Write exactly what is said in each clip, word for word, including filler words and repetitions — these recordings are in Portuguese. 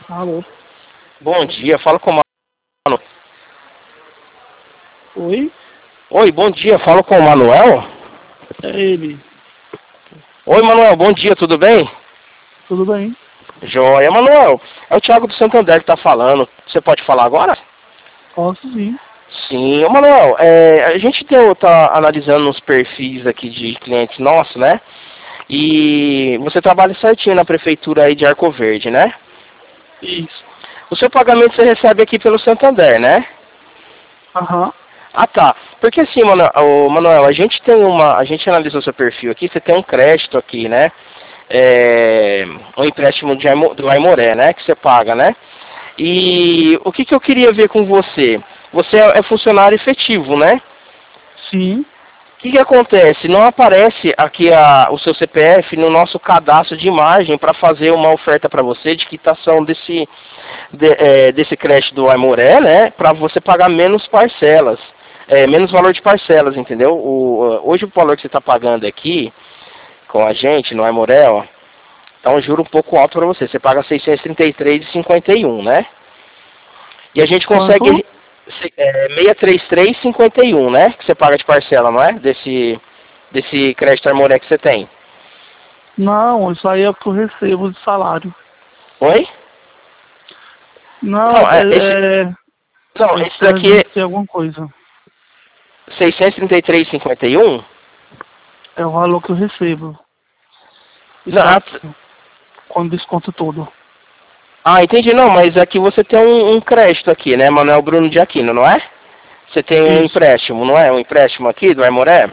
Alô? Bom dia, fala com o Mano. Oi? Oi, bom dia, fala com o Manuel. É ele. Oi, Manuel, bom dia, tudo bem? Tudo bem? Joia, Manuel. É o Thiago do Santander que tá falando. Você pode falar agora? Posso sim. Sim, ô Manuel, é, a gente deu, tá analisando os perfis aqui de clientes nossos, né? E você trabalha certinho na prefeitura aí de Arco Verde, né? Isso. O seu pagamento você recebe aqui pelo Santander, né? Aham. Ah, tá. Porque assim, Manuel, ô, Manuel, a gente tem uma, a gente analisou seu perfil aqui, você tem um crédito aqui, né? É, um empréstimo de, Aimo- do Aimoré, né? Que você paga, né? E o que, que eu queria ver com você? Você é é funcionário efetivo, né? Sim. O que, que acontece? Não aparece aqui a, o seu C P F no nosso cadastro de imagem para fazer uma oferta para você de quitação desse, de, é, desse crédito do Aimoré, né? Para você pagar menos parcelas, é, menos valor de parcelas, entendeu? O, hoje o valor que você está pagando aqui com a gente no Aimoré, ó, tá um juro um pouco alto para você. Você paga seiscentos e trinta e três reais e cinquenta e um, né? E a gente Quanto? consegue se- é, seiscentos e trinta e três reais e cinquenta e um, né? Que você paga de parcela, não é? Desse, desse crédito Aimoré que você tem. Não, isso aí é o que eu recebo de salário. Oi? Não, Não, é, esse, é, é, não, eu esse daqui é perguntei alguma coisa. seiscentos e trinta e três reais e cinquenta e um? É o valor que eu recebo. Não, Isso ah, aqui, quando desconto tudo. ah, entendi, não, mas aqui você tem um, um crédito aqui, né? Manuel Bruno de Aquino, não é? Você tem um Isso. empréstimo, não é? Um empréstimo aqui do Aimoré?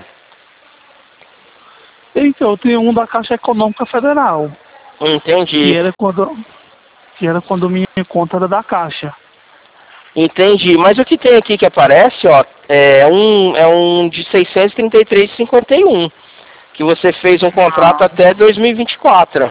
Então, eu tenho um da Caixa Econômica Federal, que Entendi. era quando, que era quando minha conta era da Caixa. Entendi, mas o que tem aqui que aparece, ó, é um, é um de seiscentos e trinta e três reais e cinquenta e um, que você fez um contrato Não. até dois mil e vinte e quatro,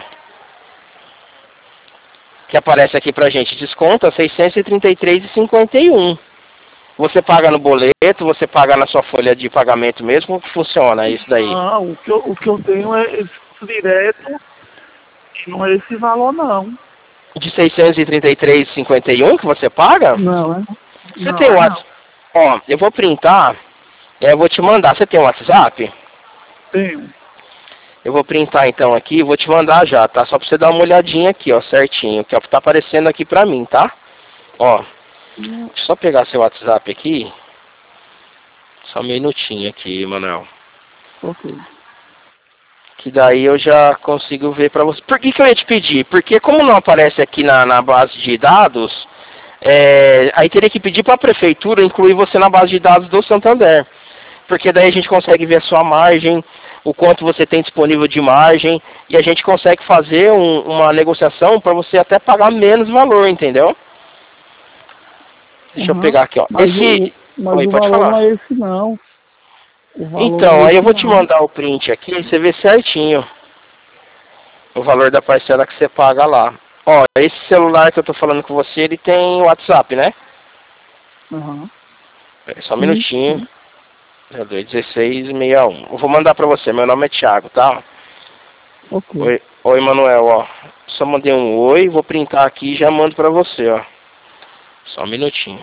que aparece aqui pra gente, desconta seiscentos e trinta e três reais e cinquenta e um. Você paga no boleto, você paga na sua folha de pagamento mesmo, como que funciona isso daí? Não, o que eu, o que eu tenho é esse direto e não é esse valor não. De seiscentos e trinta e três reais e cinquenta e um que você paga? Não, é? Você tem Não, o é WhatsApp? não. Ó, eu vou printar, é, eu vou te mandar. Você tem o WhatsApp? Tenho. Eu vou printar então aqui e vou te mandar já, tá? Só pra você dar uma olhadinha aqui, ó, certinho, que é o que tá aparecendo aqui pra mim, tá? Ó, Hum, deixa eu só pegar seu WhatsApp aqui. Só um minutinho aqui, Manuel. ok. Que daí eu já consigo ver pra você. Por que que eu ia te pedir? Porque como não aparece aqui na, na base de dados, é, aí teria que pedir pra prefeitura incluir você na base de dados do Santander. Porque daí a gente consegue ver a sua margem, o quanto você tem disponível de margem, e a gente consegue fazer um, uma negociação para você até pagar menos valor, entendeu? Deixa eu Uhum. pegar aqui, ó. Mas, o, Esse. mas Oi, o pode valor não falar. é esse não. O valor não Então, é aí eu esse vou te não. mandar o print aqui, e você vê certinho o valor da parcela que você paga lá. Ó, esse celular que eu tô falando com você, ele tem WhatsApp, né? Uhum. É só um Sim, minutinho. sim. zero dois um seis seis um. Eu vou mandar pra você, meu nome é Thiago, tá? Ok. Oi, oi, Manuel, ó. Só mandei um oi, vou printar aqui e já mando pra você, ó. Só um minutinho.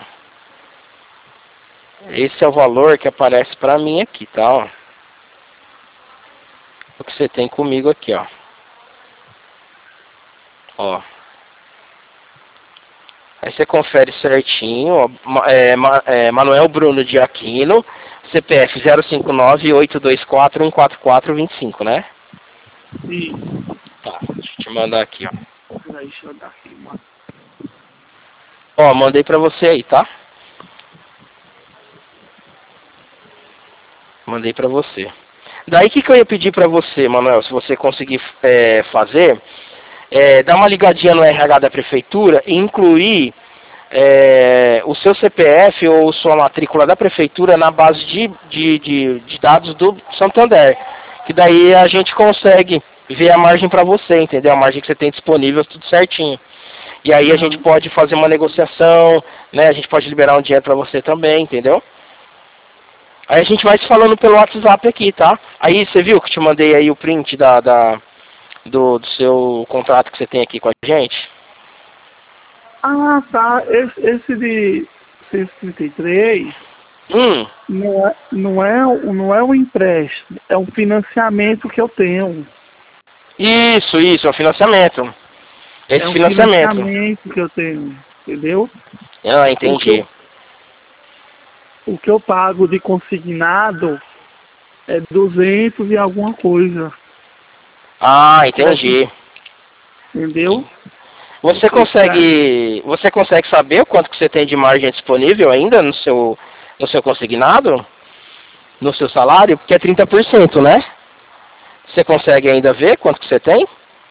Esse é o valor que aparece pra mim aqui, tá, ó. O que você tem comigo aqui, ó. Ó. Aí você confere certinho, ó. Ma- É, Ma- é, Manuel Bruno de Aquino, C P F zero cinco nove oito dois quatro um quatro quatro dois cinco, né? Isso. Tá, deixa eu te mandar aqui, ó. Peraí, deixa eu dar aqui, mano. Ó, mandei pra você aí, tá? Mandei pra você. Daí o que, que eu ia pedir pra você, Manuel, se você conseguir é, fazer, é, dar uma ligadinha no R H da prefeitura e incluir é, o seu C P F ou sua matrícula da prefeitura na base de, de, de, de dados do Santander. Que daí a gente consegue ver a margem para você, entendeu? A margem que você tem disponível, tudo certinho. E aí a gente Uhum. pode fazer uma negociação, né? A gente pode liberar um dinheiro para você também, entendeu? Aí a gente vai se falando pelo WhatsApp aqui, tá? Aí você viu que eu te mandei aí o print da, da, do, do seu contrato que você tem aqui com a gente? Ah, tá. Esse, esse de cento e trinta e três Hum. não é, não, é, um- não é um empréstimo, é um financiamento que eu tenho. Isso, isso, é o financiamento. É Esse um financiamento. financiamento que eu tenho, entendeu? Ah, O que eu, entendi. o que eu pago de consignado é duzentos e alguma coisa, Ah, entendi. entendeu? Você Esse daí. consegue, você consegue saber o quanto que você tem de margem disponível ainda no seu, no seu consignado? No seu salário? Porque é trinta por cento, né? Você consegue ainda ver quanto que você tem?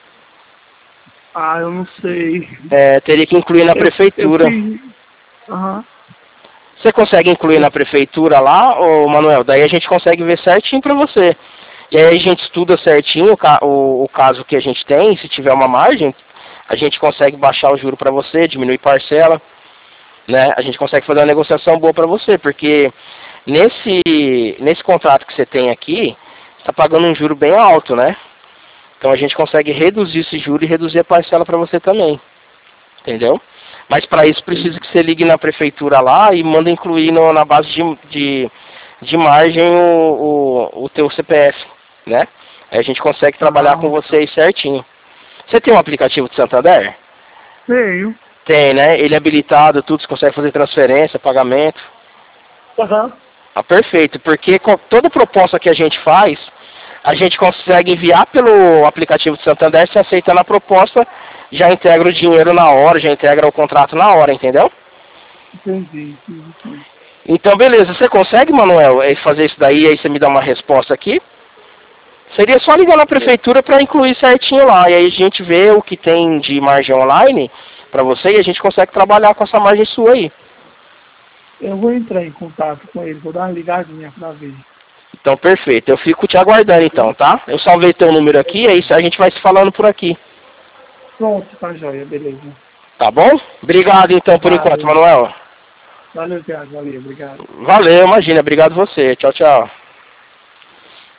Ah, eu não sei. É, teria que incluir na Eu, eu prefeitura. fiz. Aham. Você consegue incluir Eu- na prefeitura lá, ô Manuel? Daí a gente consegue ver certinho pra você. E aí a gente estuda certinho o, ca- o, o caso que a gente tem, se tiver uma margem, a gente consegue baixar o juro pra você, diminuir parcela, né? A gente consegue fazer uma negociação boa pra você, porque nesse, nesse contrato que você tem aqui, está pagando um juro bem alto, né? Então a gente consegue reduzir esse juro e reduzir a parcela para você também, entendeu? Mas para isso precisa que você ligue na prefeitura lá e manda incluir no, na base de, de, de margem o, o, o teu C P F, né? Aí a gente consegue trabalhar com Ah, você aí certinho. Você tem um aplicativo de Santander? tenho. Tem, né? Ele é habilitado, tudo, você consegue fazer transferência, pagamento. Aham. Ah, perfeito, porque com toda proposta que a gente faz, a gente consegue enviar pelo aplicativo de Santander, se aceitando a proposta, já integra o dinheiro na hora, já integra o contrato na hora, entendeu? Entendi. Sim, sim. Então, beleza, você consegue, Manuel, eh, fazer isso daí, aí você me dá uma resposta aqui? Seria só ligar na prefeitura para incluir certinho lá, e aí a gente vê o que tem de margem online para você e a gente consegue trabalhar com essa margem sua aí. Eu vou entrar em contato com ele, vou dar uma ligadinha pra ver. Então, perfeito. Eu fico te aguardando então, tá? Eu salvei teu número aqui, aí a gente vai se falando por aqui. Pronto, tá joia, beleza. Tá bom? Obrigado então por enquanto, Vale. Manuel. Valeu, Thiago. Valeu, obrigado. Valeu, imagina. Obrigado você. Tchau, tchau.